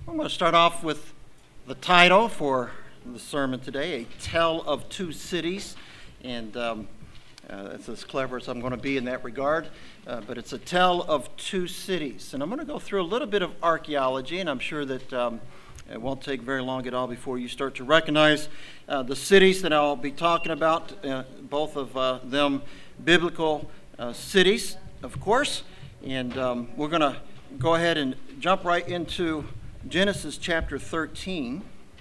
I'm going to start off with the title for the sermon today, A Tale of Two Cities. And it's as clever as I'm going to be in that regard. But it's a tale of two cities. And I'm going to go through a little bit of archaeology, and I'm sure that it won't take very long at all before you start to recognize the cities that I'll be talking about, both of them biblical cities, of course. And we're going to go ahead and jump right into Genesis chapter 13.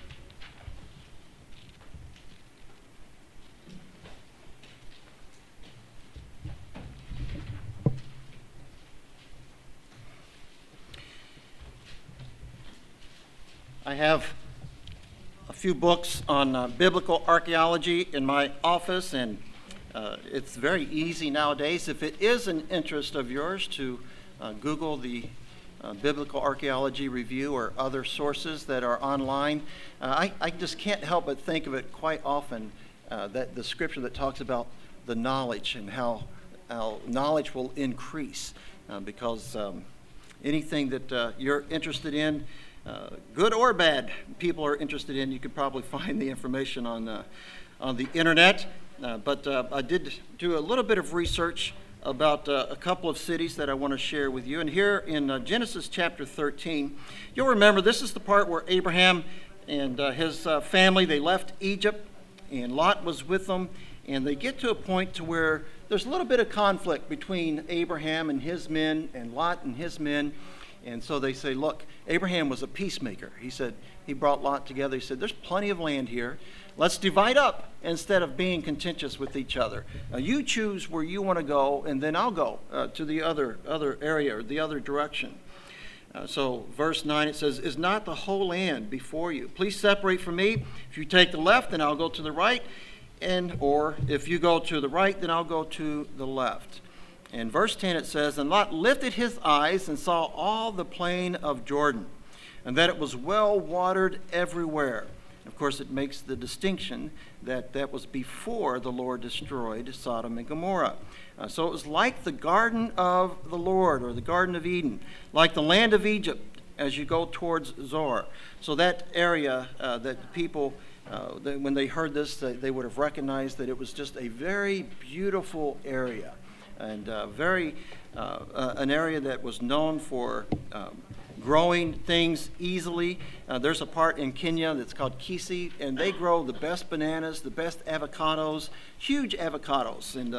I have a few books on biblical archaeology in my office, and it's very easy nowadays, if it is an interest of yours, to Google the Biblical Archaeology Review or other sources that are online. I just can't help but think of it quite often, that the scripture that talks about the knowledge and how knowledge will increase, because anything that you're interested in, good or bad, people are interested in, you could probably find the information on the internet. But I did do a little bit of research about a couple of cities that I want to share with you. And here in Genesis chapter 13, you'll remember this is the part where Abraham and his family, they left Egypt, and Lot was with them, and they get to a point to where there's a little bit of conflict between Abraham and his men and Lot and his men. And so they say, look, Abraham was a peacemaker. He said, he brought Lot together. He said, there's plenty of land here. Let's divide up instead of being contentious with each other. Now, you choose where you want to go, and then I'll go to the other area or the other direction. So verse 9, it says, is not the whole land before you? Please separate from me. If you take the left, then I'll go to the right. Or if you go to the right, then I'll go to the left. In verse 10 it says, and Lot lifted his eyes and saw all the plain of Jordan, and that it was well watered everywhere. Of course, it makes the distinction that that was before the Lord destroyed Sodom and Gomorrah. So it was like the garden of the Lord, or the Garden of Eden, like the land of Egypt as you go towards Zoar. So that area that people, when they heard this, they would have recognized that it was just a very beautiful area. And an area that was known for growing things easily. There's a part in Kenya that's called Kisii, and they grow the best bananas, the best avocados, huge avocados, and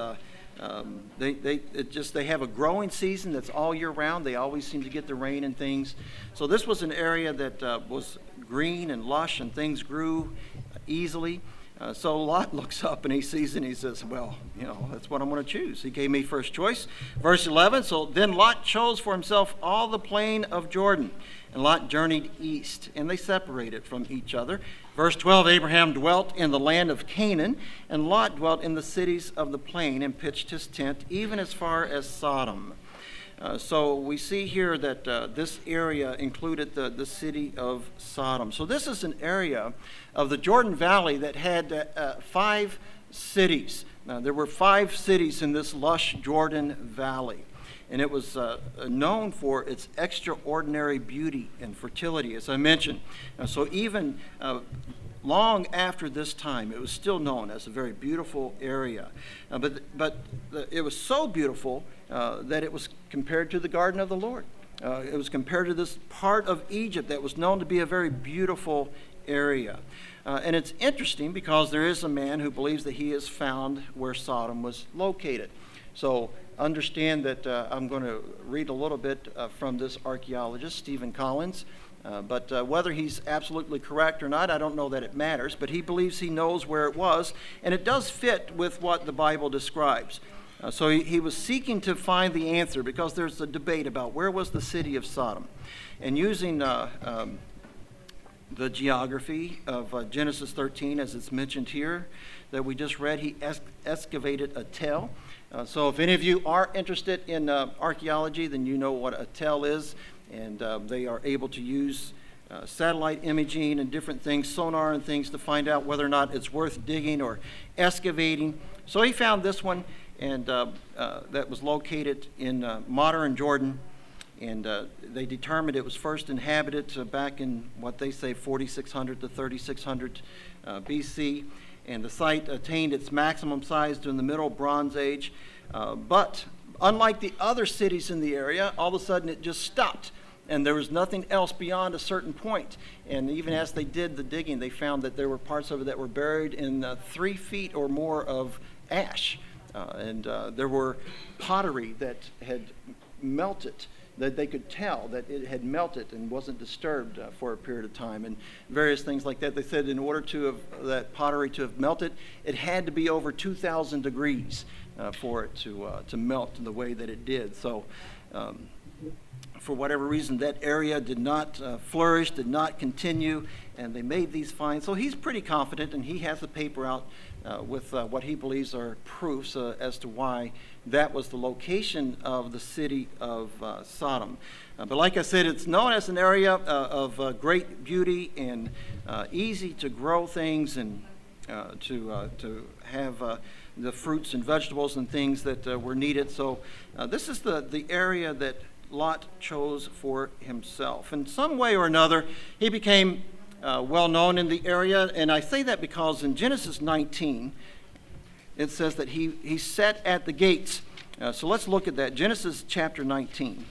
they have a growing season that's all year round. They always seem to get the rain and things. So this was an area that was green and lush, and things grew easily. So Lot looks up and he sees it and he says, well, that's what I'm going to choose. He gave me first choice. Verse 11, so then Lot chose for himself all the plain of Jordan. And Lot journeyed east, and they separated from each other. Verse 12, Abraham dwelt in the land of Canaan, and Lot dwelt in the cities of the plain and pitched his tent, even as far as Sodom. So we see here that this area included the city of Sodom. So this is an area of the Jordan Valley that had 5 cities. Now, there were 5 cities in this lush Jordan Valley. And it was known for its extraordinary beauty and fertility, as I mentioned. So even long after this time, it was still known as a very beautiful area. But it was so beautiful that it was compared to the garden of the Lord. It was compared to this part of Egypt that was known to be a very beautiful area. And it's interesting because there is a man who believes that he has found where Sodom was located. So understand that I'm going to read a little bit from this archaeologist, Stephen Collins. But whether he's absolutely correct or not, I don't know that it matters. But he believes he knows where it was, and it does fit with what the Bible describes. So he was seeking to find the answer, because there's a debate about where was the city of Sodom. And using the geography of Genesis 13, as it's mentioned here, that we just read, he excavated a tell. So if any of you are interested in archaeology, then you know what a tell is. And they are able to use satellite imaging and different things, sonar and things, to find out whether or not it's worth digging or excavating. So he found this one, and that was located in modern Jordan. And they determined it was first inhabited back in what they say 4600 to 3600 BC. And the site attained its maximum size during the Middle Bronze Age. But unlike the other cities in the area, all of a sudden it just stopped. And there was nothing else beyond a certain point. And even as they did the digging, they found that there were parts of it that were buried in 3 feet or more of ash. And there were pottery that had melted, that they could tell that it had melted and wasn't disturbed for a period of time, and various things like that. They said in order to have that pottery to have melted, it had to be over 2,000 degrees for it to melt in the way that it did. So for whatever reason, that area did not flourish, did not continue, and they made these finds. So he's pretty confident, and he has the paper out with what he believes are proofs as to why that was the location of the city of Sodom. But like I said, it's known as an area of great beauty and easy to grow things and to have the fruits and vegetables and things that were needed. So this is the area that Lot chose for himself. In some way or another, he became well known in the area, and I say that because in Genesis 19, it says that he sat at the gates. So let's look at that. Genesis chapter 19.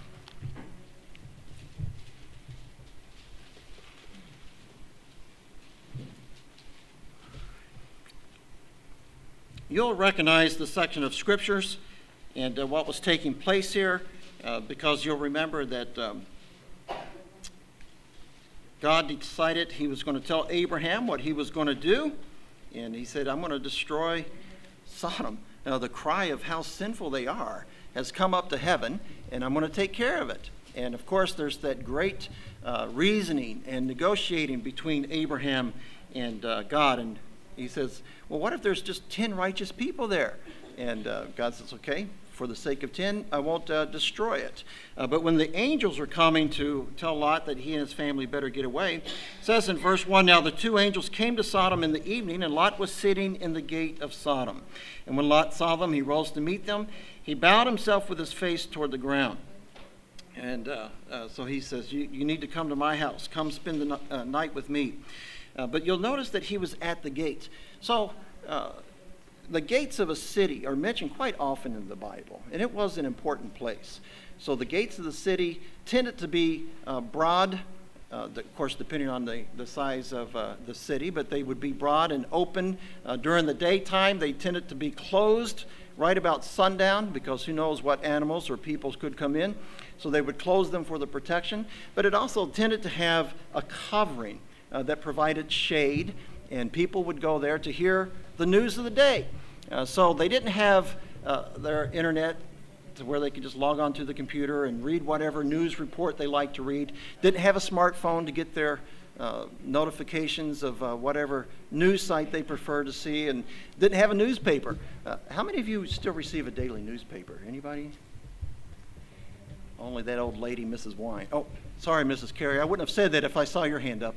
You'll recognize the section of scriptures and what was taking place here because you'll remember that God decided he was going to tell Abraham what he was going to do, and he said, I'm going to destroy Sodom. Now, the cry of how sinful they are has come up to heaven, and I'm going to take care of it. And, of course, there's that great reasoning and negotiating between Abraham and God. And he says, well, what if there's just 10 righteous people there? And God says, okay, for the sake of 10, I won't destroy it. But when the angels were coming to tell Lot that he and his family better get away, it says in verse 1, now the 2 angels came to Sodom in the evening, and Lot was sitting in the gate of Sodom. And when Lot saw them, he rose to meet them. He bowed himself with his face toward the ground. And so he says, you need to come to my house. Come spend the night with me. But you'll notice that he was at the gate. So the gates of a city are mentioned quite often in the Bible, and it was an important place. So the gates of the city tended to be broad, of course, depending on the size of the city, but they would be broad and open during the daytime. They tended to be closed right about sundown because who knows what animals or peoples could come in. So they would close them for the protection. But it also tended to have a covering that provided shade, and people would go there to hear the news of the day. So they didn't have their internet to where they could just log on to the computer and read whatever news report they liked to read. Didn't have a smartphone to get their notifications of whatever news site they prefer to see, and didn't have a newspaper. How many of you still receive a daily newspaper? Anybody? Only that old lady, Mrs. Wine. Oh, sorry, Mrs. Carey. I wouldn't have said that if I saw your hand up.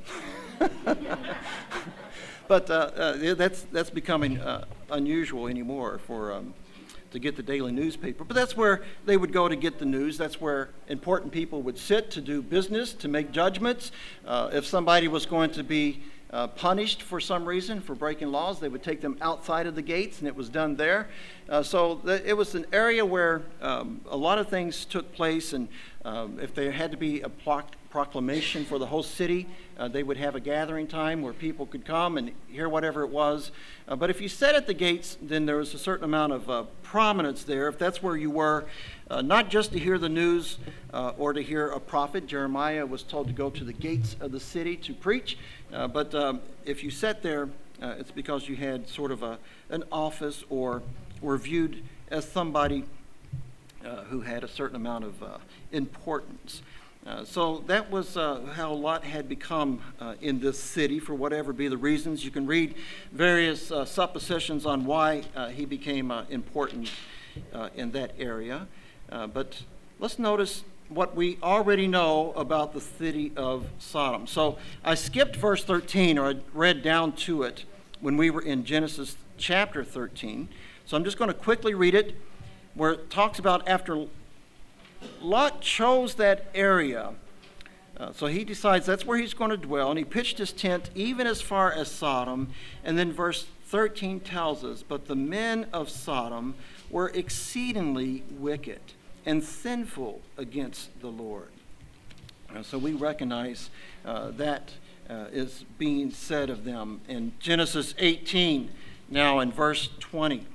But that's becoming unusual anymore for to get the daily newspaper. But that's where they would go to get the news. That's where important people would sit to do business, to make judgments. If somebody was going to be punished for some reason for breaking laws, they would take them outside of the gates, and it was done there. So it was an area where a lot of things took place, and if there had to be a proclamation for the whole city, they would have a gathering time where people could come and hear whatever it was. But if you sat at the gates, then there was a certain amount of prominence there. If that's where you were, not just to hear the news or to hear a prophet. Jeremiah was told to go to the gates of the city to preach. But if you sat there, it's because you had sort of an office or were viewed as somebody who had a certain amount of importance. So that was how Lot had become in this city, for whatever be the reasons. You can read various suppositions on why he became important in that area. But let's notice what we already know about the city of Sodom. So I skipped verse 13, or I read down to it when we were in Genesis chapter 13. So I'm just going to quickly read it, where it talks about after Lot chose that area. So he decides that's where he's going to dwell, and he pitched his tent even as far as Sodom. And then verse 13 tells us, but the men of Sodom were exceedingly wicked and sinful against the Lord. So we recognize that is being said of them in Genesis 18, now in verse 20.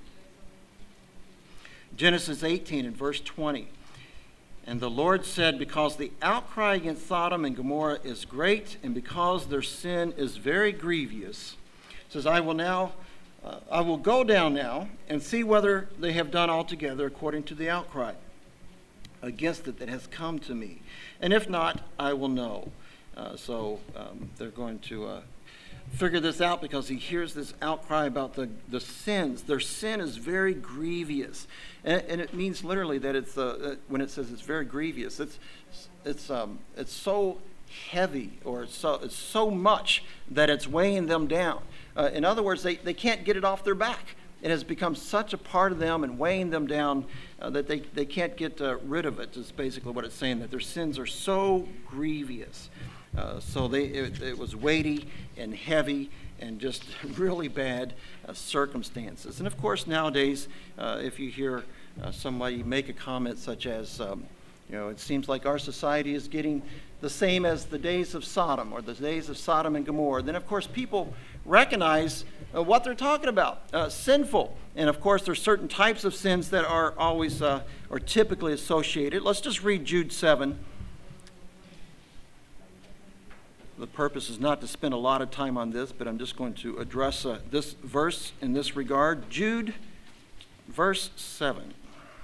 Genesis 18 and verse 20. And the Lord said, because the outcry against Sodom and Gomorrah is great, and because their sin is very grievous, says, I will go down now and see whether they have done altogether according to the outcry against it that has come to me. And if not, I will know. So they're going to figure this out because he hears this outcry about the sins. Their sin is very grievous. And it means literally that it's when it says it's very grievous, it's so heavy, or it's so much that it's weighing them down. In other words, they can't get it off their back. It has become such a part of them and weighing them down that they can't get rid of it. Is basically what it's saying, that their sins are so grievous. So it was weighty and heavy and just really bad circumstances. And of course, nowadays, if you hear somebody make a comment such as, it seems like our society is getting the same as the days of Sodom, or the days of Sodom and Gomorrah, then of course people recognize what they're talking about, sinful. And of course there's certain types of sins that are always or typically associated. Let's just read Jude 7. The purpose is not to spend a lot of time on this, but I'm just going to address this verse in this regard. Jude, verse 7.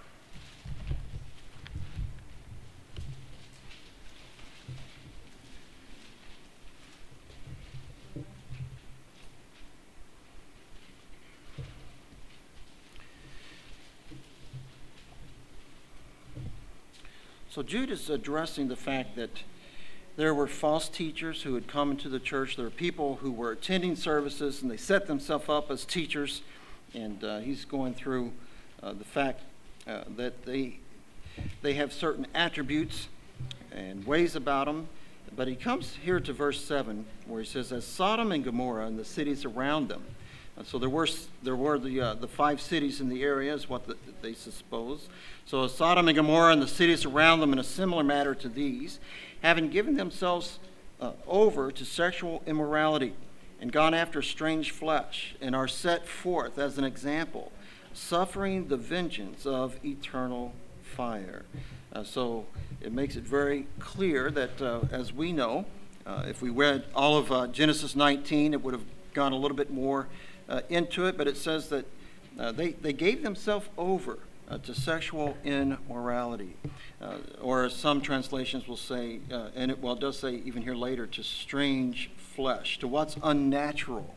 So Jude is addressing the fact that there were false teachers who had come into the church. There were people who were attending services, and they set themselves up as teachers. And he's going through the fact that they have certain attributes and ways about them. But he comes here to verse 7, where he says, as Sodom and Gomorrah and the cities around them. So there were the 5 cities in the area, is what they suppose. So Sodom and Gomorrah and the cities around them in a similar matter to these, having given themselves over to sexual immorality and gone after strange flesh, and are set forth as an example, suffering the vengeance of eternal fire. So it makes it very clear that, as we know, if we read all of Genesis 19, it would have gone a little bit more into it, but it says that they gave themselves over to sexual immorality, or as some translations will say, and it does say even here later, to strange flesh, to what's unnatural.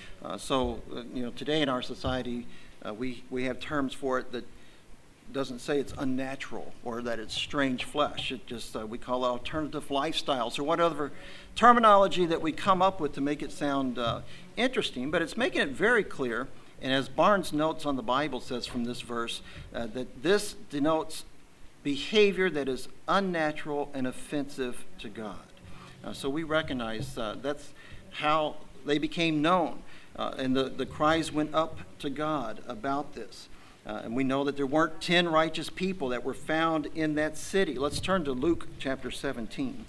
So today in our society, we have terms for it that doesn't say it's unnatural or that it's strange flesh. It just we call it alternative lifestyles, or whatever terminology that we come up with to make it sound interesting, but it's making it very clear. And as Barnes' notes on the Bible says from this verse, that this denotes behavior that is unnatural and offensive to God. So we recognize that's how they became known. And the cries went up to God about this. And we know that there weren't 10 righteous people that were found in that city. Let's turn to Luke chapter 17.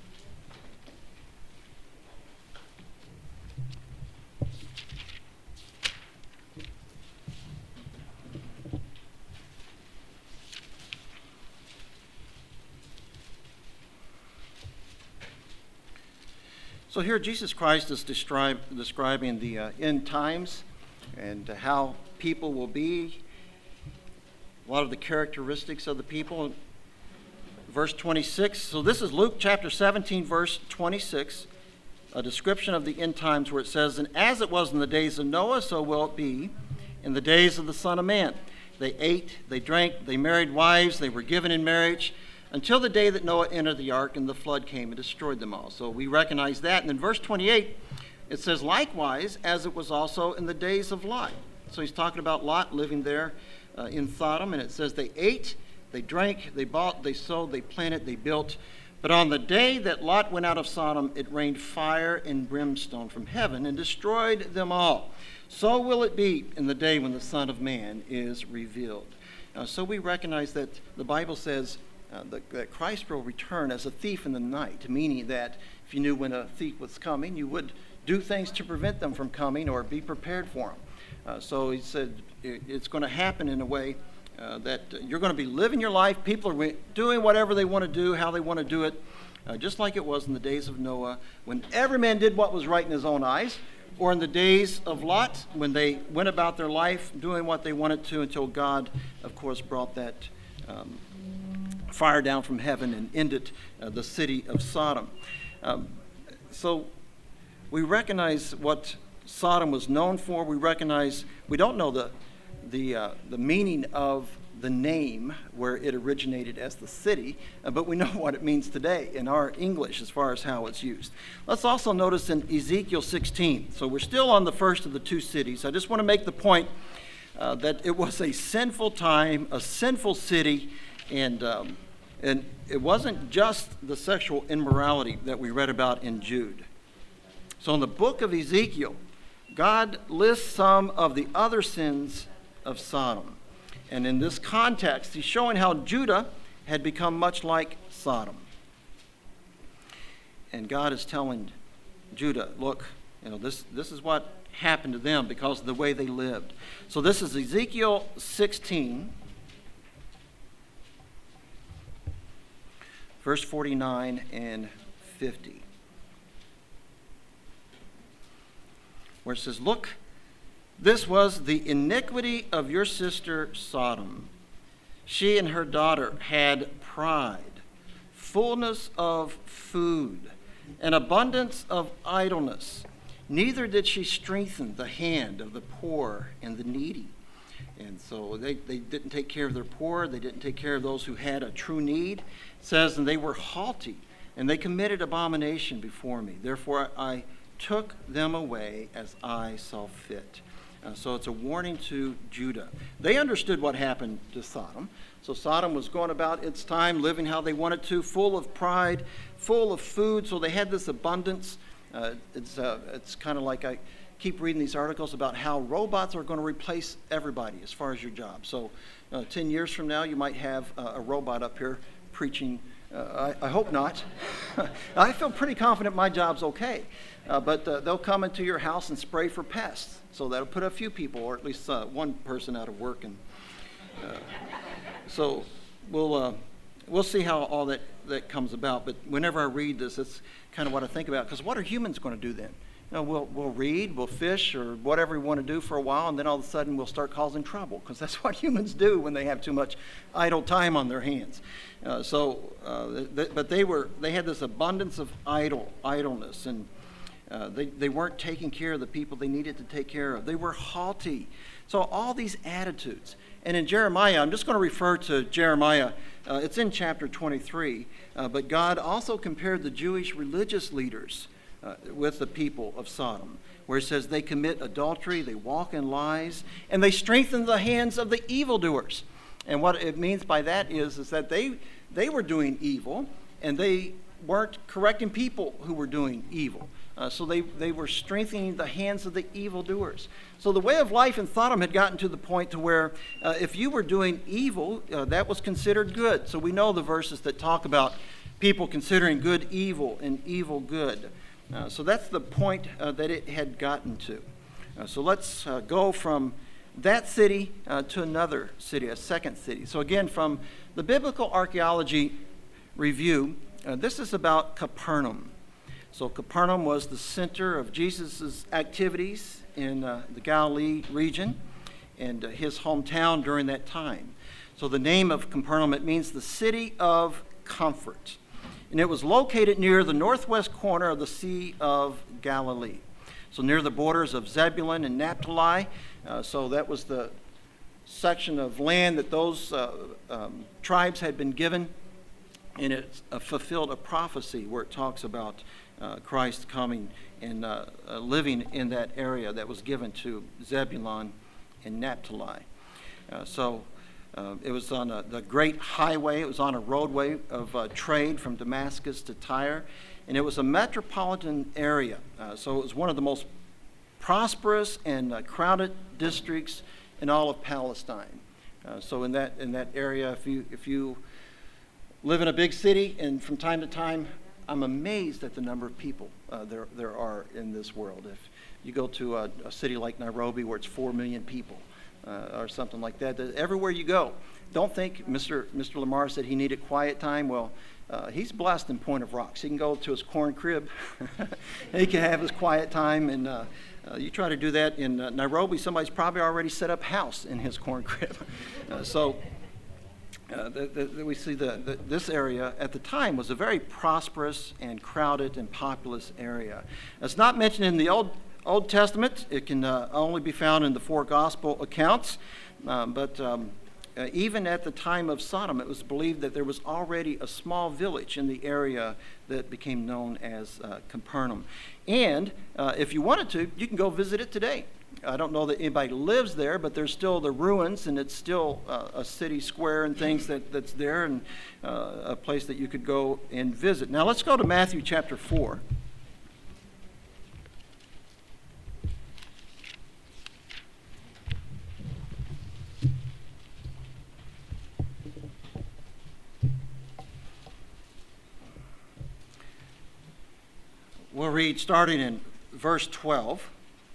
So here Jesus Christ is describing the end times and how people will be, a lot of the characteristics of the people. Verse 26, so this is Luke chapter 17, verse 26, a description of the end times where it says, and as it was in the days of Noah, so will it be in the days of the Son of Man. They ate, they drank, they married wives, they were given in marriage, until the day that Noah entered the ark and the flood came and destroyed them all. So we recognize that. And in verse 28, it says, likewise, as it was also in the days of Lot. So he's talking about Lot living there in Sodom, and it says they ate, They drank, they bought, they sold, they planted, they built. But on the day that Lot went out of Sodom, it rained fire and brimstone from heaven and destroyed them all. So will it be in the day when the Son of Man is revealed. So we recognize that the Bible says that Christ will return as a thief in the night, meaning that if you knew when a thief was coming, you would do things to prevent them from coming or be prepared for them. So he said it's going to happen in a way that you're going to be living your life. People are doing whatever they want to do, how they want to do it, just like it was in the days of Noah, when every man did what was right in his own eyes, or in the days of Lot, when they went about their life doing what they wanted to until God, of course, brought that fire down from heaven and ended the city of Sodom. So we recognize what Sodom was known for. We recognize, we don't know the meaning of the name where it originated as the city, but we know what it means today in our English as far as how it's used. Let's also notice in Ezekiel 16. So we're still on the first of the two cities. I just want to make the point that it was a sinful time, a sinful city, and it wasn't just the sexual immorality that we read about in Jude. So in the book of Ezekiel, God lists some of the other sins of Sodom. And in this context, he's showing how Judah had become much like Sodom. And God is telling Judah, look, this is what happened to them because of the way they lived. So this is Ezekiel 16, verse 49 and 50, where it says, look, this was the iniquity of your sister Sodom. She and her daughter had pride, fullness of food, and abundance of idleness. Neither did she strengthen the hand of the poor and the needy. And so they didn't take care of their poor. They didn't take care of those who had a true need. It says, and they were haughty, and they committed abomination before me. Therefore I took them away as I saw fit. So it's a warning to Judah. They understood what happened to Sodom. So Sodom was going about its time, living how they wanted to, full of pride, full of food. So they had this abundance. It's kind of like I keep reading these articles about how robots are going to replace everybody as far as your job. So 10 years from now, you might have a robot up here preaching. I hope not. I feel pretty confident my job's okay. But they'll come into your house and spray for pests. So that'll put a few people, or at least one person, out of work. And so we'll see how all that comes about. But whenever I read this, it's kind of what I think about. Because what are humans going to do then? We'll read, we'll fish, or whatever we want to do for a while, and then all of a sudden we'll start causing trouble. Because that's what humans do when they have too much idle time on their hands. But they had this abundance of idleness, and they weren't taking care of the people they needed to take care of. They were haughty. So all these attitudes. And in Jeremiah, I'm just going to refer to Jeremiah. It's in chapter 23. But God also compared the Jewish religious leaders with the people of Sodom, where it says they commit adultery, they walk in lies, and they strengthen the hands of the evildoers. And what it means by that is that they were doing evil, and they weren't correcting people who were doing evil. So they were strengthening the hands of the evildoers. So the way of life in Sodom had gotten to the point to where if you were doing evil, that was considered good. So we know the verses that talk about people considering good evil and evil good. So that's the point that it had gotten to. So let's go from that city to another city, a second city. So again, from the Biblical Archaeology Review, this is about Capernaum. So Capernaum was the center of Jesus' activities in the Galilee region and his hometown during that time. So the name of Capernaum, it means the city of comfort. And it was located near the northwest corner of the Sea of Galilee. So near the borders of Zebulun and Naphtali. So that was the section of land that those tribes had been given. And it fulfilled a prophecy where it talks about Christ coming and living in that area that was given to Zebulun and Naphtali. So It was on the great highway. It was on a roadway of trade from Damascus to Tyre. And it was a metropolitan area. So it was one of the most prosperous and crowded districts in all of Palestine. So in that area, if you live in a big city, and from time to time, I'm amazed at the number of people there are in this world. If you go to a city like Nairobi, where it's 4 million people, or something like that, everywhere you go, don't think Mr. Lamar said he needed quiet time. Well, he's blessed in Point of Rocks. He can go to his corn crib. He can have his quiet time, and you try to do that in Nairobi, somebody's probably already set up house in his corn crib. We see this area at the time was a very prosperous and crowded and populous area. It's not mentioned in the Old Testament. It can only be found in the 4 gospel accounts. But even at the time of Sodom, it was believed that there was already a small village in the area that became known as Capernaum. And if you wanted to, you can go visit it today. I don't know that anybody lives there, but there's still the ruins, and it's still a city square and things that's there, and a place that you could go and visit. Now let's go to Matthew chapter 4. We'll read starting in verse 12.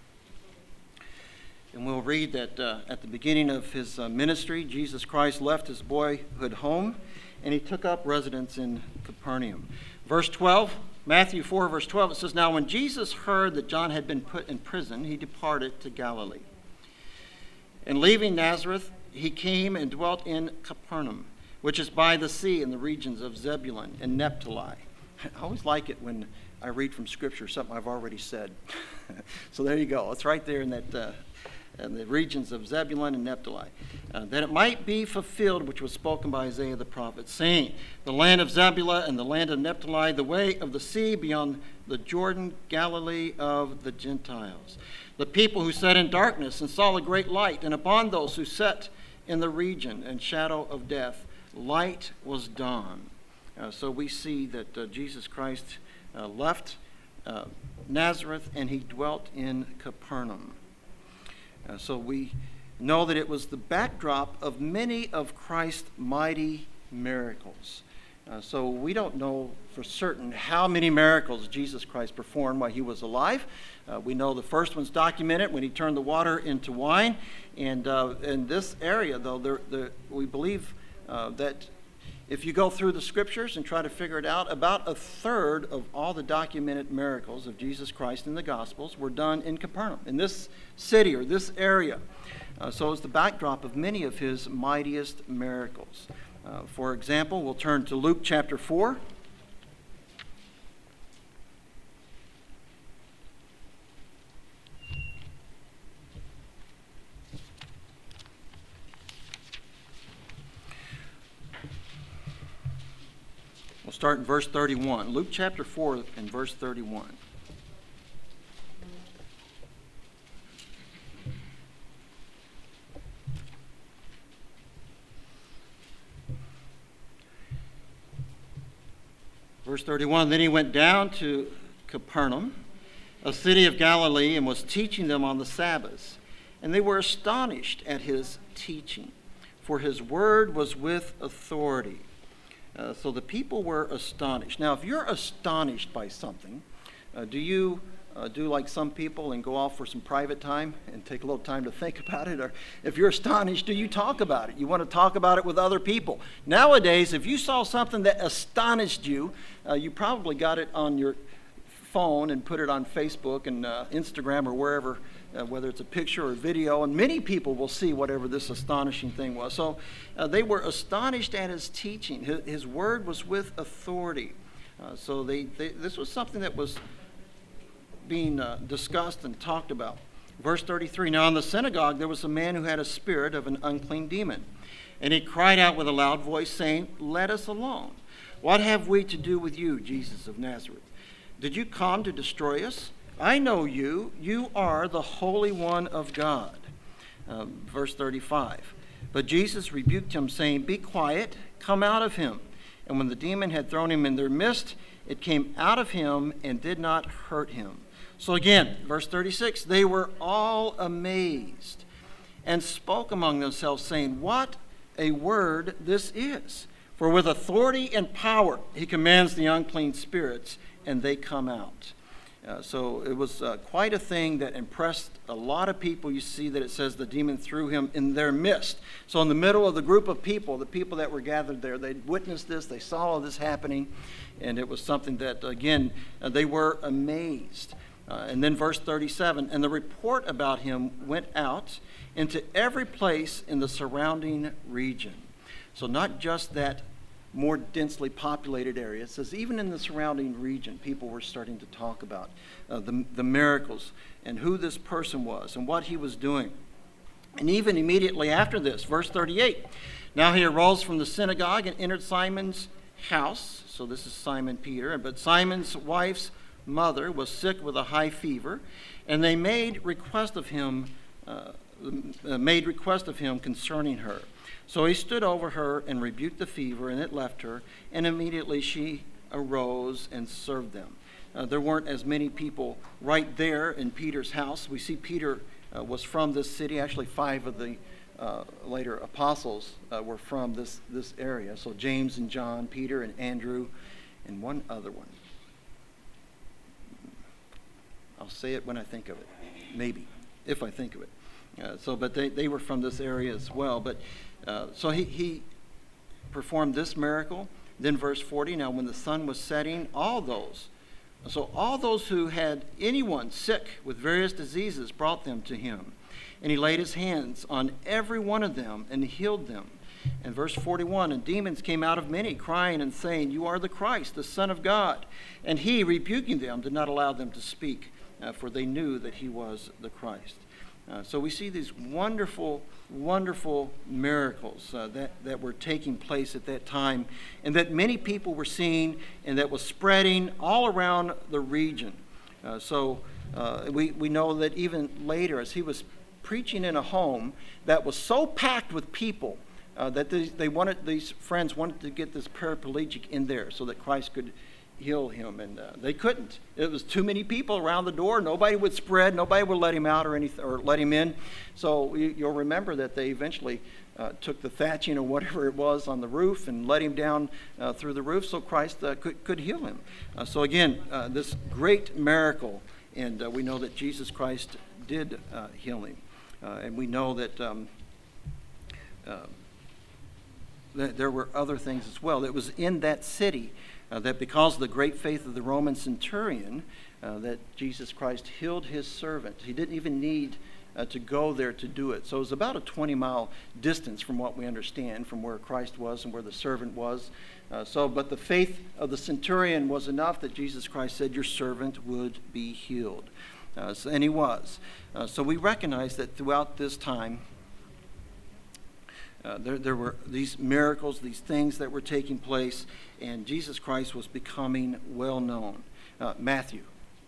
And we'll read that at the beginning of his ministry, Jesus Christ left his boyhood home, and he took up residence in Capernaum. Verse 12, Matthew 4, verse 12, it says, "Now when Jesus heard that John had been put in prison, he departed to Galilee. And leaving Nazareth, he came and dwelt in Capernaum, which is by the sea in the regions of Zebulun and Naphtali." I always like it when I read from Scripture something I've already said. So there you go. It's right there in that and the regions of Zebulun and Naphtali, that it might be fulfilled which was spoken by Isaiah the prophet, saying, "The land of Zebulun and the land of Naphtali, the way of the sea beyond the Jordan, Galilee of the Gentiles. The people who sat in darkness and saw a great light, and upon those who sat in the region and shadow of death, light was dawned." So we see that Jesus Christ left Nazareth, and he dwelt in Capernaum. So we know that it was the backdrop of many of Christ's mighty miracles. So we don't know for certain how many miracles Jesus Christ performed while he was alive. We know the first one's documented when he turned the water into wine. And in this area, though, we believe that if you go through the Scriptures and try to figure it out, about a third of all the documented miracles of Jesus Christ in the Gospels were done in Capernaum, in this city or this area. So it's the backdrop of many of his mightiest miracles. For example, we'll turn to Luke chapter 4. We'll start in verse 31. Luke chapter 4 and verse 31. Verse 31, "Then he went down to Capernaum, a city of Galilee, and was teaching them on the Sabbaths. And they were astonished at his teaching, for his word was with authority." So the people were astonished. Now, if you're astonished by something, do you do like some people and go off for some private time and take a little time to think about it? Or if you're astonished, do you talk about it? You want to talk about it with other people. Nowadays, if you saw something that astonished you, you probably got it on your phone and put it on Facebook and Instagram or wherever, whether it's a picture or video, and many people will see whatever this astonishing thing was. So they were astonished at his teaching. His word was with authority. So this was something that was being discussed and talked about. Verse 33, "Now in the synagogue there was a man who had a spirit of an unclean demon. And he cried out with a loud voice, saying, 'Let us alone. What have we to do with you, Jesus of Nazareth? Did you come to destroy us? I know you. You are the Holy One of God.'" Verse 35, But Jesus rebuked him, saying, "Be quiet, come out of him." And when the demon had thrown him in their midst, it came out of him and did not hurt him. So again, verse 36, they were all amazed and spoke among themselves, saying, "What a word this is! For with authority and power he commands the unclean spirits, and they come out." So it was quite a thing that impressed a lot of people. You see that it says the demon threw him in their midst. So in the middle of the group of people, the people that were gathered there, they witnessed this, they saw all this happening, and it was something that, again, they were amazed. And then verse 37, and the report about him went out into every place in the surrounding region. So not just that more densely populated area. It says even in the surrounding region, people were starting to talk about the miracles and who this person was and what he was doing. And even immediately after this, verse 38, now he arose from the synagogue and entered Simon's house. So this is Simon Peter. But Simon's wife's mother was sick with a high fever, and they made request of him concerning her. So he stood over her and rebuked the fever, and it left her, and immediately she arose and served them. There weren't as many people right there in Peter's house. We see Peter was from this city. Actually, 5 of the later apostles were from this area. So James and John, Peter and Andrew, and one other one. I'll say it when I think of it, maybe, if I think of it. But they were from this area as well. But so he performed this miracle. Then verse 40, now when the sun was setting, all those who had anyone sick with various diseases brought them to him. And he laid his hands on every one of them and healed them. And verse 41, and demons came out of many, crying and saying, "You are the Christ, the Son of God." And he, rebuking them, did not allow them to speak, for they knew that he was the Christ. So we see these wonderful, wonderful miracles that were taking place at that time, and that many people were seeing, and that was spreading all around the region. We know that even later, as he was preaching in a home that was so packed with people that these friends wanted to get this paraplegic in there so that Christ could heal him, and they couldn't. It was too many people around the door. Nobody would spread. Nobody would let him out or let him in. So you'll remember that they eventually took the thatching or whatever it was on the roof and let him down through the roof so Christ could heal him. So again, this great miracle, and we know that Jesus Christ did heal him, and we know that there were other things as well. It was in that city that because of the great faith of the Roman centurion, that Jesus Christ healed his servant. He didn't even need to go there to do it. So it was about a 20-mile distance from what we understand, from where Christ was and where the servant was. But the faith of the centurion was enough that Jesus Christ said, "Your servant would be healed." And he was. So we recognize that throughout this time, there were these miracles, these things that were taking place, and Jesus Christ was becoming well known. Matthew.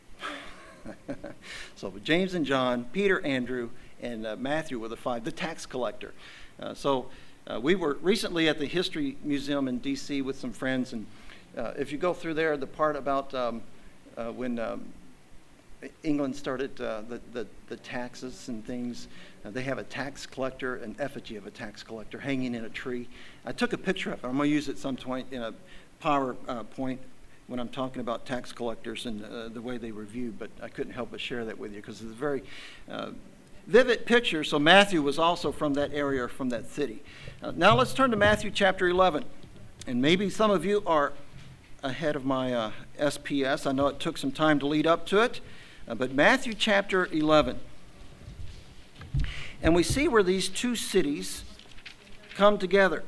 So James and John, Peter, Andrew, and Matthew were the 5, the tax collector. We were recently at the History Museum in D.C. with some friends, and if you go through there, the part about when England started the taxes and things, they have a tax collector, an effigy of a tax collector hanging in a tree. I took a picture of it. I'm going to use it at some point in a PowerPoint when I'm talking about tax collectors and the way they were viewed, but I couldn't help but share that with you because it's a very vivid picture. So Matthew was also from that area, or from that city. Now let's turn to Matthew chapter 11. And maybe some of you are ahead of my SPS. I know it took some time to lead up to it. But Matthew chapter 11. And we see where these two cities come together.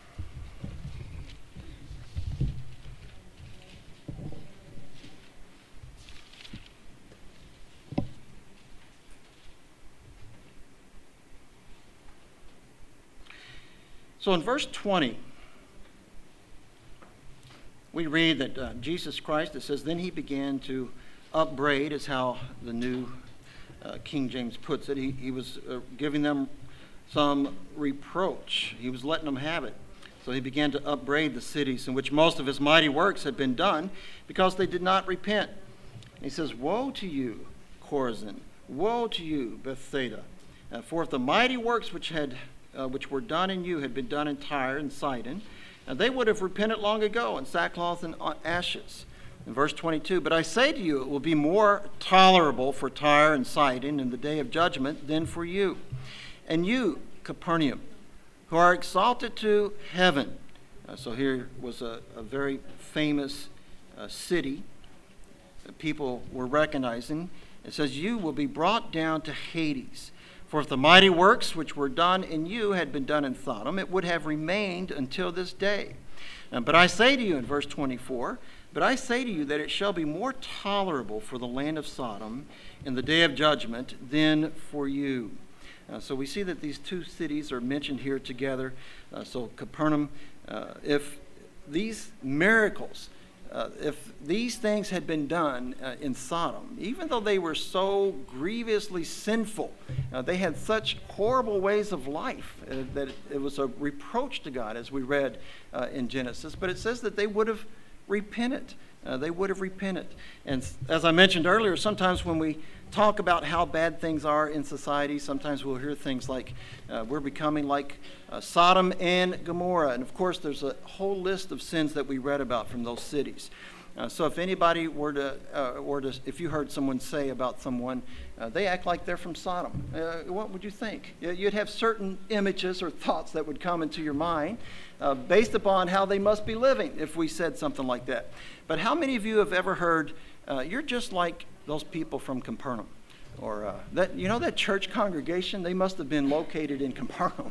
So in verse 20, we read that Jesus Christ, it says, then he began to upbraid, is how the New King James puts it. He was giving them some reproach. He was letting them have it. So he began to upbraid the cities in which most of his mighty works had been done because they did not repent. He says, "Woe to you, Chorazin! Woe to you, Bethsaida! For if the mighty works which were done in you had been done in Tyre and Sidon, they would have repented long ago in sackcloth and ashes." In verse 22, "But I say to you, it will be more tolerable for Tyre and Sidon in the day of judgment than for you. And you, Capernaum, who are exalted to heaven." So here was a very famous city that people were recognizing. It says, "You will be brought down to Hades. For if the mighty works which were done in you had been done in Sodom, it would have remained until this day. But I say to you," in verse 24, "but I say to you that it shall be more tolerable for the land of Sodom in the day of judgment than for you." So we see that these two cities are mentioned here together. So Capernaum, if these miracles, if these things had been done in Sodom, even though they were so grievously sinful, they had such horrible ways of life that it was a reproach to God, as we read in Genesis. But it says that they would have repented. They would have repented. And as I mentioned earlier, sometimes when we talk about how bad things are in society, sometimes we'll hear things like we're becoming like Sodom and Gomorrah. And of course, there's a whole list of sins that we read about from those cities. So if anybody were to, if you heard someone say about someone, they act like they're from Sodom, what would you think? You'd have certain images or thoughts that would come into your mind based upon how they must be living if we said something like that. But how many of you have ever heard, "You're just like those people from Capernaum"? Or that church congregation, they must have been located in Capernaum,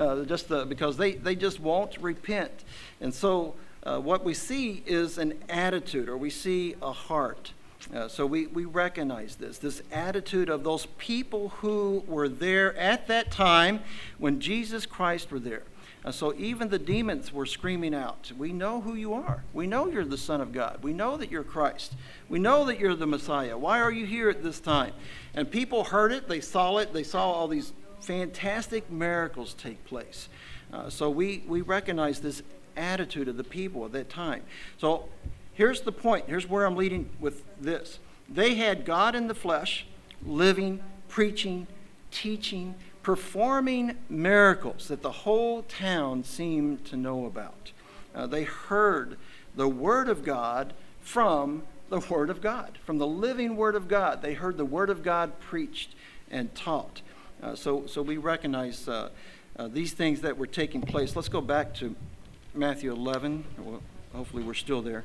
because they just won't repent. And so what we see is an attitude, or we see a heart. So we recognize this attitude of those people who were there at that time when Jesus Christ were there. So even the demons were screaming out, "We know who you are. We know you're the Son of God. We know that you're Christ. We know that you're the Messiah. Why are you here at this time?" And people heard it. They saw it. They saw all these fantastic miracles take place. So we recognize this attitude of the people at that time. So here's the point. Here's where I'm leading with this. They had God in the flesh, living, preaching, teaching, performing miracles that the whole town seemed to know about. They heard the Word of God from the Word of God, from the living Word of God. They heard the Word of God preached and taught. So we recognize these things that were taking place. Let's go back to Matthew 11. Well, hopefully we're still there.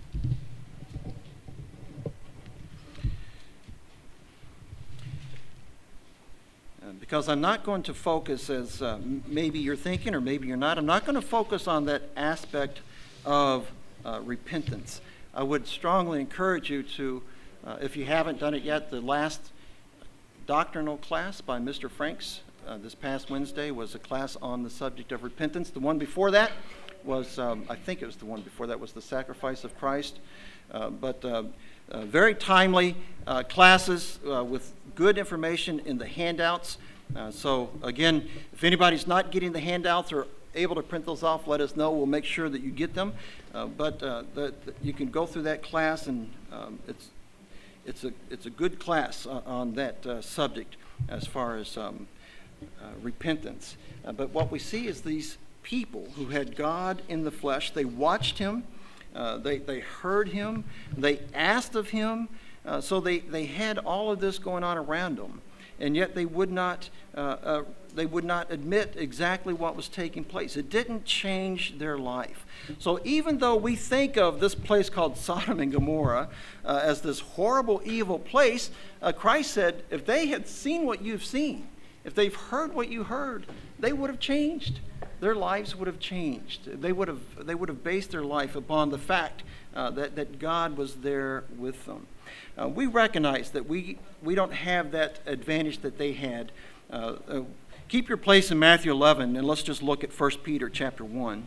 Because I'm not going to focus, as maybe you're thinking or maybe you're not, I'm not going to focus on that aspect of repentance. I would strongly encourage you to, if you haven't done it yet, the last doctrinal class by Mr. Franks this past Wednesday was a class on the subject of repentance. The one before that was, I think it was the one before that was the sacrifice of Christ. But very timely classes with good information in the handouts. So again, if anybody's not getting the handouts or able to print those off, let us know. We'll make sure that you get them. But you can go through that class, and it's a good class on that subject as far as repentance. But what we see is these people who had God in the flesh. They watched him. They heard him. They asked of him. So they had all of this going on around them. And yet they would not admit exactly what was taking place. It didn't change their life. So even though we think of this place called Sodom and Gomorrah as this horrible, evil place, Christ said, if they had seen what you've seen, if they've heard what you heard, they would have changed. Their lives would have changed. They would have based their life upon the fact that God was there with them. We recognize that we don't have that advantage that they had. Keep your place in Matthew 11, and let's just look at 1 Peter chapter 1.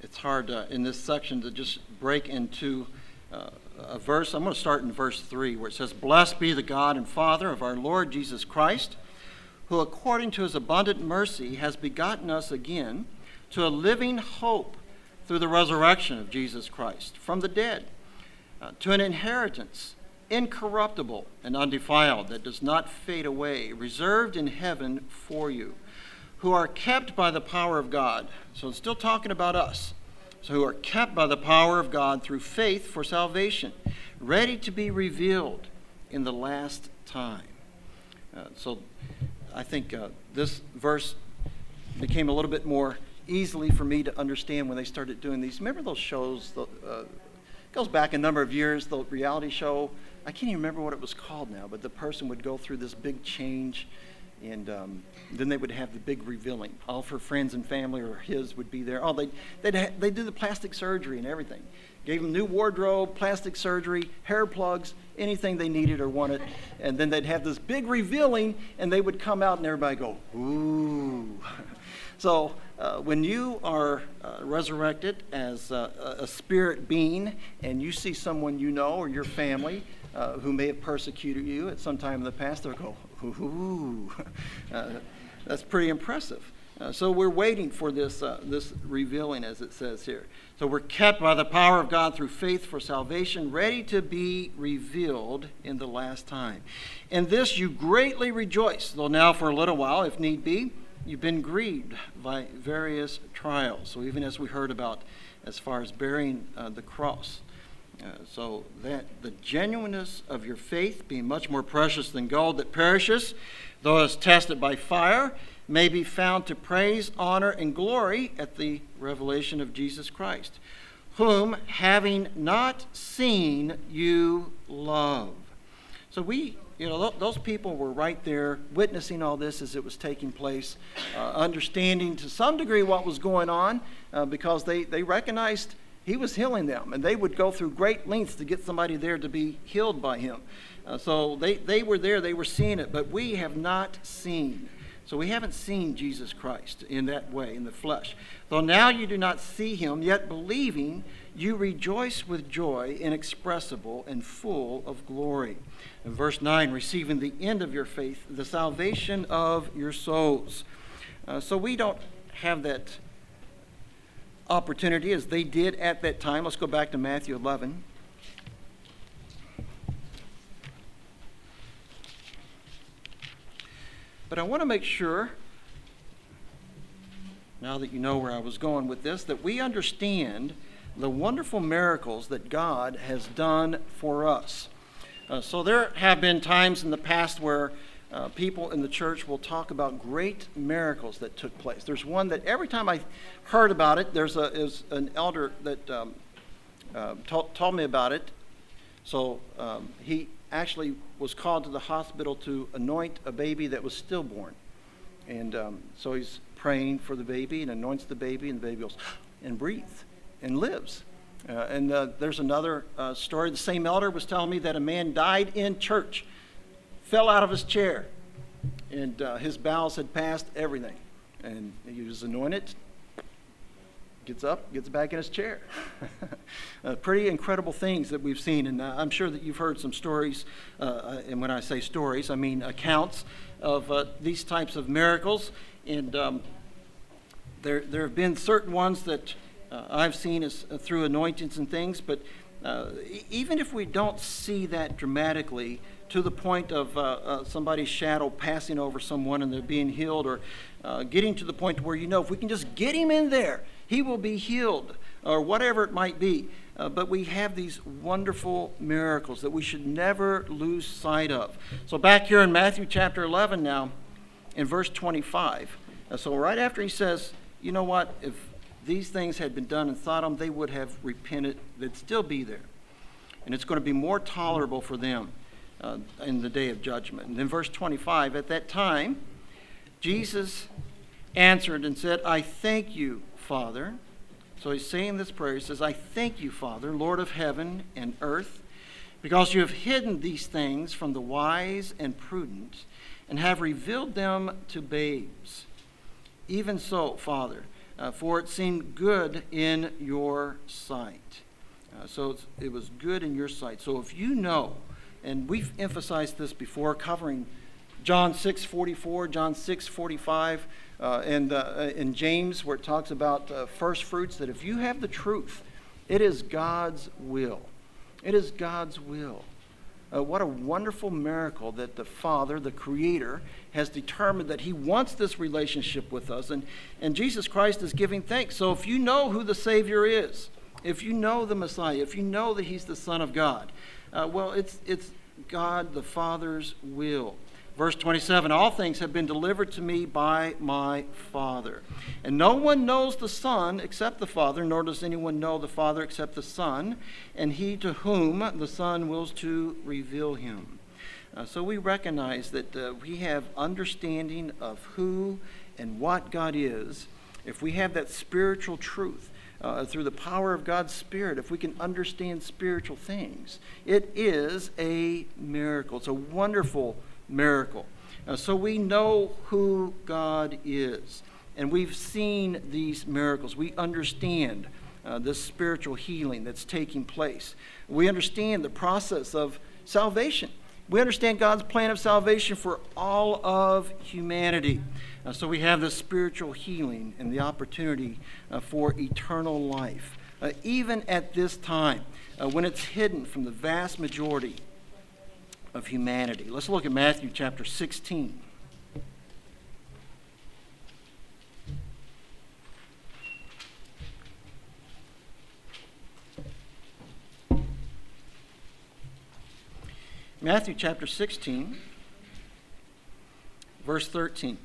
it's hard in this section to just break into a verse. I'm going to start in verse 3 where it says, "Blessed be the God and Father of our Lord Jesus Christ, who according to his abundant mercy has begotten us again to a living hope through the resurrection of Jesus Christ from the dead, to an inheritance incorruptible and undefiled that does not fade away, reserved in heaven for you, who are kept by the power of God." So it's still talking about us. So who are kept by the power of God through faith for salvation, ready to be revealed in the last time. So I think this verse became a little bit more easily for me to understand when they started doing these. Remember those shows? It goes back a number of years, the reality show. I can't even remember what it was called now, but the person would go through this big change, and then they would have the big revealing. All of her friends and family or his would be there. Oh, they'd do the plastic surgery and everything. Gave them new wardrobe, plastic surgery, hair plugs, anything they needed or wanted. And then they'd have this big revealing, and they would come out and everybody go, ooh. So when you are resurrected as a spirit being and you see someone you know or your family who may have persecuted you at some time in the past, they'll go, ooh. That's pretty impressive. So we're waiting for this revealing, as it says here. So we're kept by the power of God through faith for salvation, ready to be revealed in the last time. In this you greatly rejoice, though now for a little while, if need be, you've been grieved by various trials. So even as we heard about as far as bearing the cross. So that the genuineness of your faith, being much more precious than gold that perishes, though it's tested by fire, may be found to praise, honor, and glory at the revelation of Jesus Christ, whom, having not seen, you love. So those people were right there witnessing all this as it was taking place, understanding to some degree what was going on, because they recognized he was healing them, and they would go through great lengths to get somebody there to be healed by him. So they were there, they were seeing it, but we have not seen. So we haven't seen Jesus Christ in that way, in the flesh. Though now you do not see him, yet believing, you rejoice with joy inexpressible and full of glory. In verse 9, receiving the end of your faith, the salvation of your souls. So we don't have that opportunity as they did at that time. Let's go back to Matthew 11. But I want to make sure, now that you know where I was going with this, that we understand the wonderful miracles that God has done for us. So there have been times in the past where people in the church will talk about great miracles that took place. There's one that every time I heard about it, there's an elder that told me about it. So he actually was called to the hospital to anoint a baby that was stillborn. And so he's praying for the baby and anoints the baby, and the baby goes and breathes and lives. And there's another story. The same elder was telling me that a man died in church, fell out of his chair, and his bowels had passed everything. And he was anointed, gets up, gets back in his chair. Pretty incredible things that we've seen. And I'm sure that you've heard some stories, and when I say stories, I mean accounts of these types of miracles. And there have been certain ones that I've seen as through anointings and things, but even if we don't see that dramatically to the point of somebody's shadow passing over someone and they're being healed, or getting to the point where if we can just get him in there, he will be healed, or whatever it might be. But we have these wonderful miracles that we should never lose sight of. So back here in Matthew chapter 11 now, in verse 25. So right after he says, you know what, if these things had been done in Sodom, they would have repented. They'd still be there. And it's going to be more tolerable for them in the day of judgment. And then verse 25, at that time, Jesus answered and said, I thank you, Father. So he's saying this prayer. He says, I thank you, Father, Lord of heaven and earth, because you have hidden these things from the wise and prudent and have revealed them to babes. Even so, Father, for it seemed good in your sight. So it was good in your sight. So if you know, and we've emphasized this before, covering John 6:44, John 6:45, and in James where it talks about first fruits, that if you have the truth, it is God's will. It is God's will. What a wonderful miracle that the Father, the Creator, has determined that He wants this relationship with us. And Jesus Christ is giving thanks. So if you know who the Savior is, if you know the Messiah, if you know that He's the Son of God, well, it's God the Father's will. Verse 27, all things have been delivered to me by my Father. And no one knows the Son except the Father, nor does anyone know the Father except the Son, and he to whom the Son wills to reveal him. So we recognize that we have understanding of who and what God is. If we have that spiritual truth, through the power of God's Spirit, if we can understand spiritual things, it is a miracle. It's a wonderful miracle. So we know who God is, and we've seen these miracles. We understand this spiritual healing that's taking place. We understand the process of salvation. We understand God's plan of salvation for all of humanity. So we have this spiritual healing and the opportunity for eternal life, even at this time when it's hidden from the vast majority of humanity. Let's look at Matthew chapter 16. Matthew chapter 16, verse 13.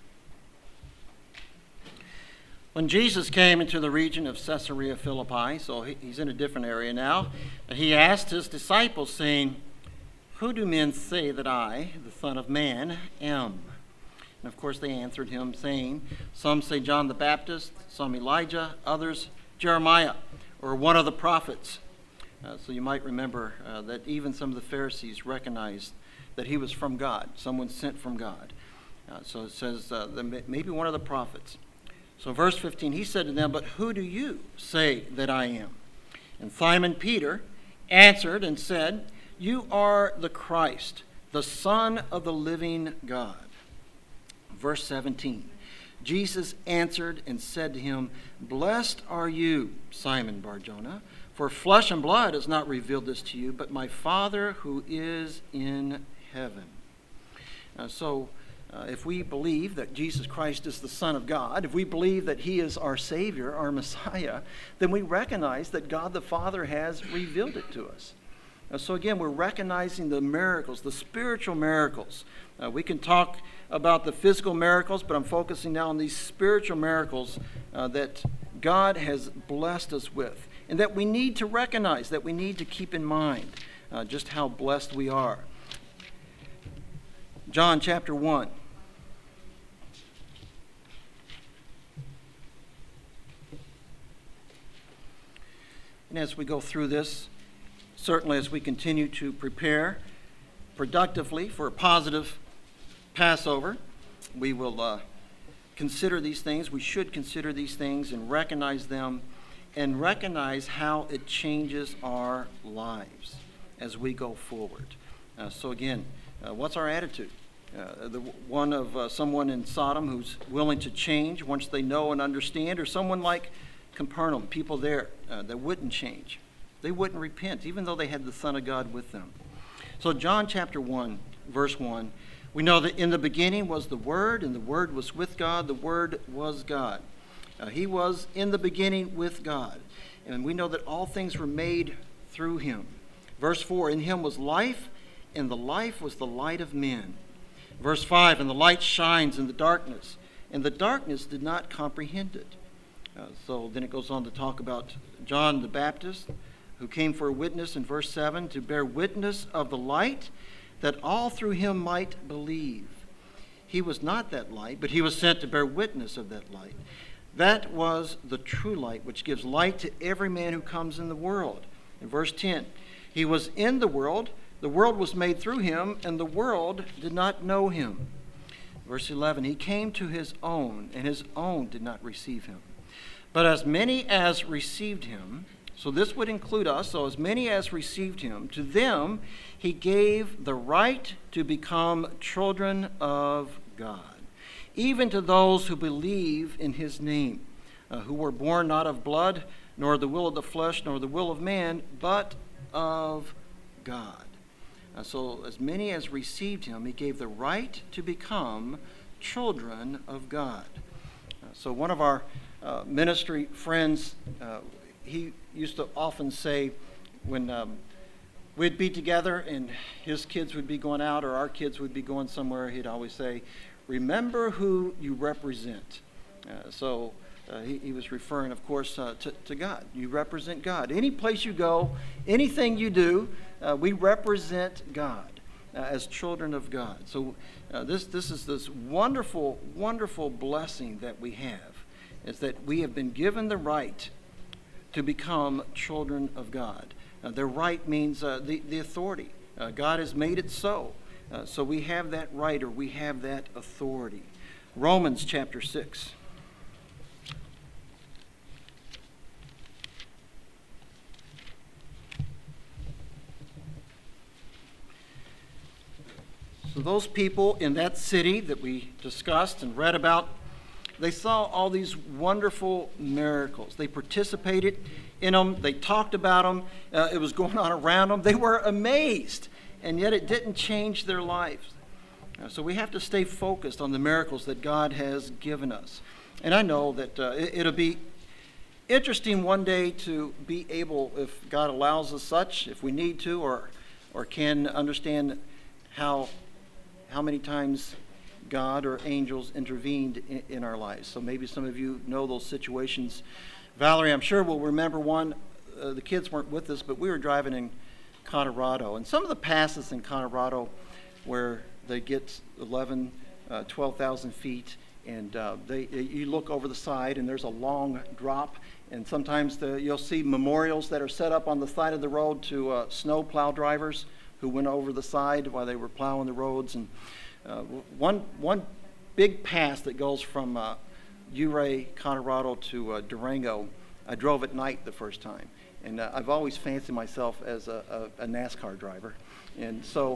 When Jesus came into the region of Caesarea Philippi, so he's in a different area now, he asked his disciples, saying, "Who do men say that I, the Son of Man, am?" And of course they answered him, saying, "Some say John the Baptist, some Elijah, others Jeremiah, or one of the prophets." So you might remember that even some of the Pharisees recognized that he was from God, someone sent from God. So it says maybe one of the prophets. So verse 15, he said to them, "But who do you say that I am?" And Simon Peter answered and said, "You are the Christ, the Son of the living God." Verse 17, Jesus answered and said to him, "Blessed are you, Simon Bar-Jonah, for flesh and blood has not revealed this to you, but my Father who is in heaven." If we believe that Jesus Christ is the Son of God, if we believe that He is our Savior, our Messiah, then we recognize that God the Father has revealed it to us. So again, we're recognizing the miracles, the spiritual miracles. We can talk about the physical miracles, but I'm focusing now on these spiritual miracles that God has blessed us with, and that we need to recognize, that we need to keep in mind just how blessed we are. John chapter 1. And as we go through this, certainly as we continue to prepare productively for a positive Passover, we will consider these things. We should consider these things and recognize them, and recognize how it changes our lives as we go forward. So again, what's our attitude? The one of someone in Sodom who's willing to change once they know and understand, or someone like Capernaum, people there that wouldn't change. They wouldn't repent, even though they had the Son of God with them. So John chapter 1, verse 1, we know that in the beginning was the Word, and the Word was with God, the Word was God. He was in the beginning with God. And we know that all things were made through Him. Verse 4, in Him was life, and the life was the light of men. Verse 5, and the light shines in the darkness, and the darkness did not comprehend it. So then it goes on to talk about John the Baptist, who came for a witness in verse 7, to bear witness of the light, that all through him might believe. He was not that light, but he was sent to bear witness of that light. That was the true light, which gives light to every man who comes in the world. In verse 10, he was in the world was made through him, and the world did not know him. Verse 11, he came to his own, and his own did not receive him. But as many as received him, so this would include us, so as many as received him, to them he gave the right to become children of God, even to those who believe in his name, who were born not of blood, nor the will of the flesh, nor the will of man, but of God. So as many as received him, he gave the right to become children of God. So one of our ministry friends, he used to often say when we'd be together and his kids would be going out or our kids would be going somewhere, he'd always say, remember who you represent. He was referring, of course, to God. You represent God. Any place you go, anything you do, we represent God as children of God. So this is this wonderful, wonderful blessing that we have, is that we have been given the right to become children of God. The right means the authority. God has made it so. So we have that right, or we have that authority. Romans chapter 6. So those people in that city that we discussed and read about, they saw all these wonderful miracles. They participated in them. They talked about them. It was going on around them. They were amazed, and yet it didn't change their lives. So we have to stay focused on the miracles that God has given us. And I know that it'll be interesting one day to be able, if God allows us such, if we need to or can understand how many times God or angels intervened in our lives. So maybe some of you know those situations. Valerie, I'm sure, will remember one. The kids weren't with us, but we were driving in Colorado. And some of the passes in Colorado where they get 12,000 feet, and you look over the side, and there's a long drop. And sometimes you'll see memorials that are set up on the side of the road to snow plow drivers who went over the side while they were plowing the roads. And one big pass that goes from Ouray, Colorado to Durango, I drove at night the first time. And I've always fancied myself as a NASCAR driver. And so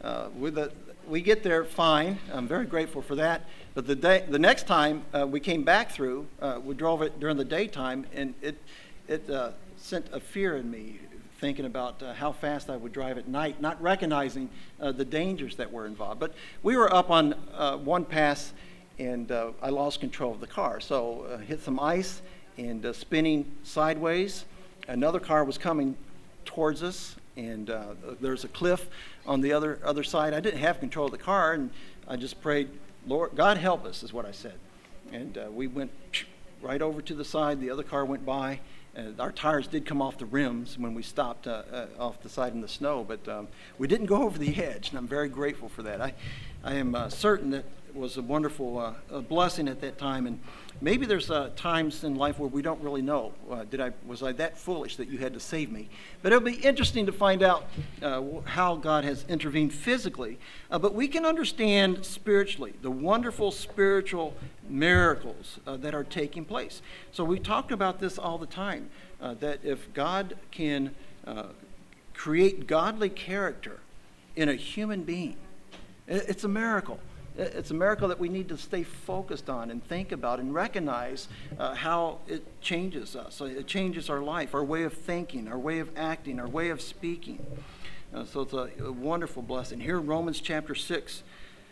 we get there fine. I'm very grateful for that. But the next time we came back through, we drove it during the daytime, and it sent a fear in me, thinking about how fast I would drive at night, not recognizing the dangers that were involved. But we were up on one pass, and I lost control of the car. So hit some ice and spinning sideways. Another car was coming towards us, and there's a cliff on the other side. I didn't have control of the car, and I just prayed, Lord, God help us, is what I said. And we went right over to the side. The other car went by. Our tires did come off the rims when we stopped off the side in the snow, but we didn't go over the edge, and I'm very grateful for that. I am certain that it was a wonderful blessing at that time, and maybe there's times in life where we don't really know, was I that foolish that you had to save me? But it'll be interesting to find out how God has intervened physically, but we can understand spiritually the wonderful spiritual miracles that are taking place. So we talk about this all the time, that if God can create godly character in a human being, it's a miracle. It's a miracle that we need to stay focused on and think about and recognize how it changes us. It changes our life, our way of thinking, our way of acting, our way of speaking. So it's a wonderful blessing. Here in Romans chapter 6,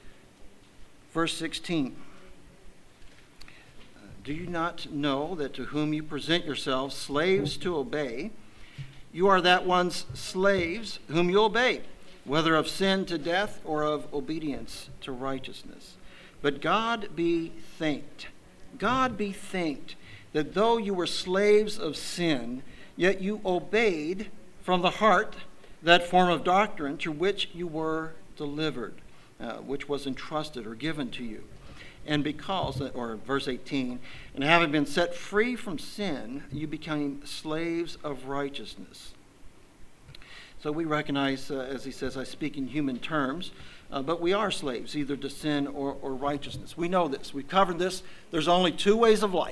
verse 16. Do you not know that to whom you present yourselves slaves to obey, you are that one's slaves whom you obey, whether of sin to death or of obedience to righteousness? But God be thanked that though you were slaves of sin, yet you obeyed from the heart that form of doctrine to which you were delivered, which was entrusted or given to you. And because, or verse 18, and having been set free from sin, you became slaves of righteousness. So we recognize, as he says, I speak in human terms, but we are slaves, either to sin or righteousness. We know this. We've covered this. There's only two ways of life.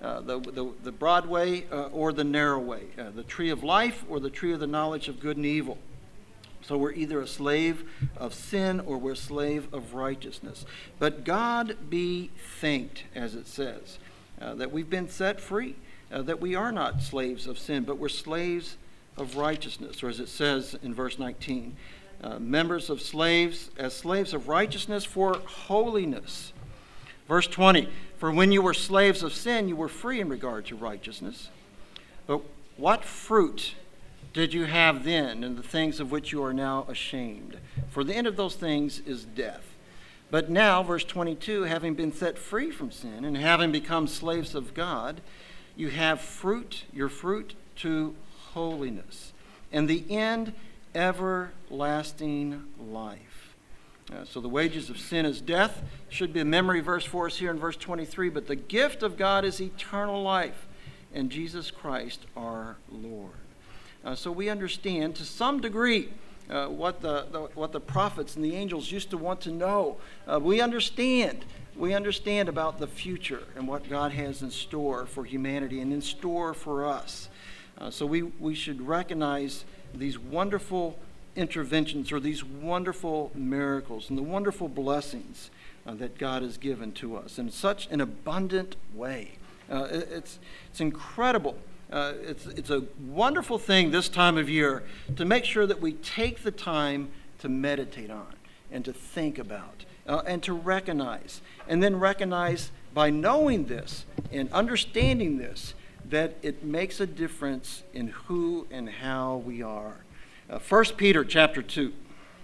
the broad way or the narrow way, the tree of life or the tree of the knowledge of good and evil. So we're either a slave of sin or we're a slave of righteousness. But God be thanked, as it says, that we've been set free, that we are not slaves of sin, but we're slaves of righteousness, or as it says in verse 19, members of slaves, as slaves of righteousness for holiness. Verse 20, for when you were slaves of sin, you were free in regard to righteousness. But what fruit did you have then in the things of which you are now ashamed? For the end of those things is death. But now, verse 22, having been set free from sin and having become slaves of God, you have fruit, your fruit to holiness, and the end, everlasting life. So the wages of sin is death. Should be a memory verse for us here in verse 23, but the gift of God is eternal life in Jesus Christ our Lord. So we understand to some degree what the prophets and the angels used to want to know. We understand about the future and what God has in store for humanity and in store for us. So we should recognize these wonderful interventions or these wonderful miracles and the wonderful blessings that God has given to us in such an abundant way. It's incredible. It's a wonderful thing this time of year to make sure that we take the time to meditate on and to think about and to recognize. And then recognize by knowing this and understanding this that it makes a difference in who and how we are. 1 Peter chapter 2.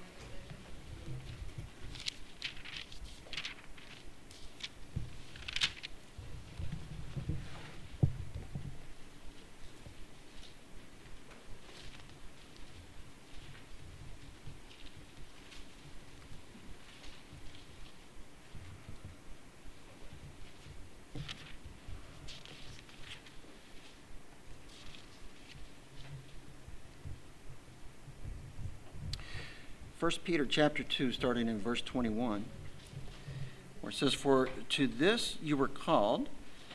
1 Peter chapter 2, starting in verse 21, where it says, for to this you were called,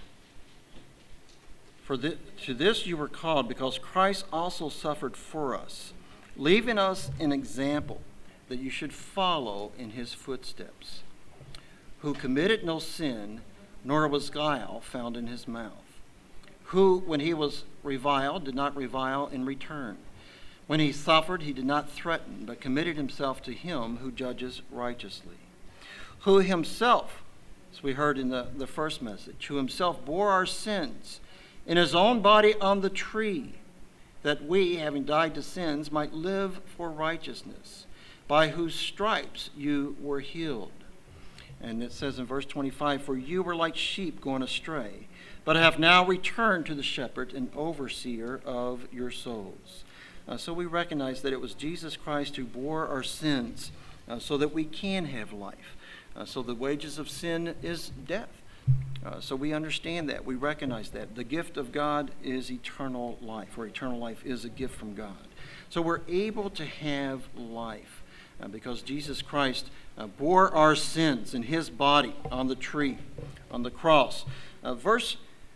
because Christ also suffered for us, leaving us an example that you should follow in his footsteps, who committed no sin, nor was guile found in his mouth, who, when he was reviled, did not revile in return. When he suffered, he did not threaten, but committed himself to him who judges righteously, who himself, as we heard in the first message, who himself bore our sins in his own body on the tree, that we, having died to sins, might live for righteousness, by whose stripes you were healed. And it says in verse 25, for you were like sheep going astray, but have now returned to the shepherd and overseer of your souls. So we recognize that it was Jesus Christ who bore our sins so that we can have life. So the wages of sin is death. So we understand that. We recognize that. The gift of God is eternal life, or eternal life is a gift from God. So we're able to have life because Jesus Christ bore our sins in his body on the tree, on the cross. Verse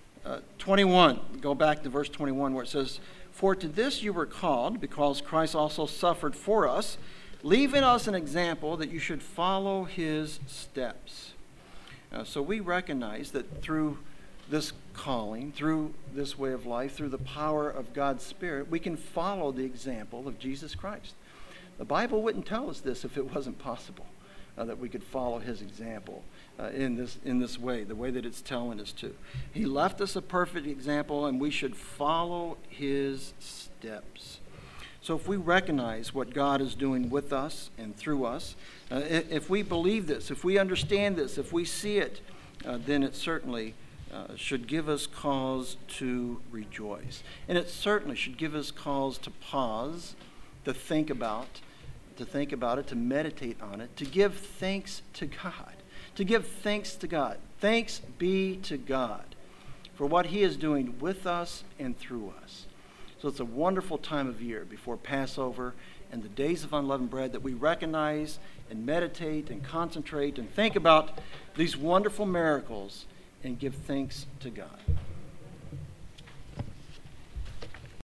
21, go back to verse 21 where it says, for to this you were called, because Christ also suffered for us, leaving us an example that you should follow his steps. So we recognize that through this calling, through this way of life, through the power of God's Spirit, we can follow the example of Jesus Christ. The Bible wouldn't tell us this if it wasn't possible, that we could follow his example in this way, the way that it's telling us to. He left us a perfect example, and we should follow his steps. So if we recognize what God is doing with us and through us, if we believe this, if we understand this, if we see it, then it certainly should give us cause to rejoice. And it certainly should give us cause to pause, to think about it, to meditate on it, to give thanks to God. To give thanks to God. Thanks be to God for what he is doing with us and through us. So it's a wonderful time of year before Passover and the days of unleavened bread that we recognize and meditate and concentrate and think about these wonderful miracles and give thanks to God.